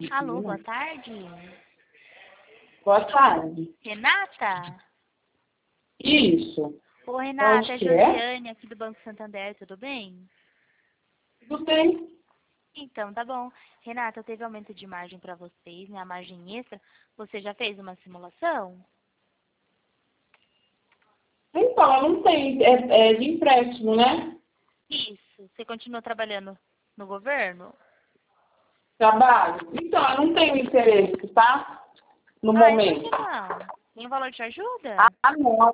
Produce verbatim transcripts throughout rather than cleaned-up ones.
Alô, boa tarde. Boa tarde. Renata? Isso. Ô, Renata, é Onde que é? Josiane aqui do Banco Santander, tudo bem? Tudo bem. Então, tá bom. Renata, teve aumento de margem para vocês, né? A margem extra. Você já fez uma simulação? Então, eu não tenho. É, é de empréstimo, né? Isso. Você continua trabalhando no governo? Trabalho. Então, eu não tenho interesse, tá? No Ah, e por momento. que não? Nenhum valor te ajuda? Ah, não.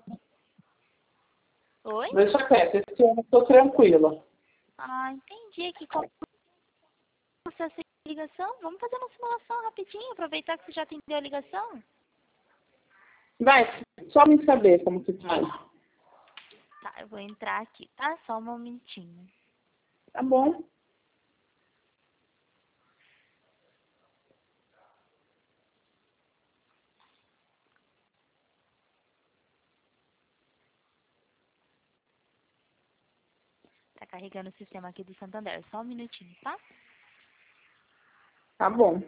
Oi? Deixa quieto. Esse ano eu tô tranquila. Ah, entendi. Que como você essa ligação? Vamos fazer uma simulação rapidinho, aproveitar que você já atendeu a ligação. Vai, só me saber como que faz. Tá, eu vou entrar aqui, tá? Só um momentinho. Tá bom. Tá carregando o sistema aqui do Santander. Só um minutinho, tá? Tá bom.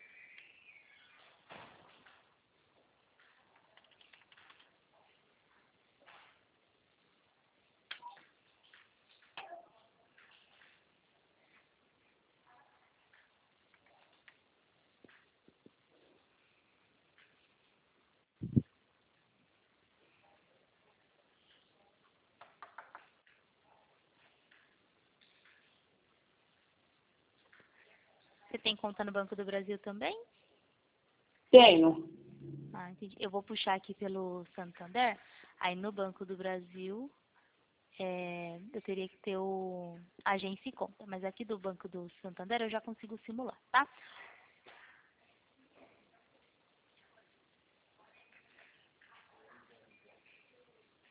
Você tem conta no Banco do Brasil também? Tenho. Ah, entendi. Eu vou puxar aqui pelo Santander. Aí no Banco do Brasil, é, eu teria que ter o agência e conta. Mas aqui do Banco do Santander eu já consigo simular, tá?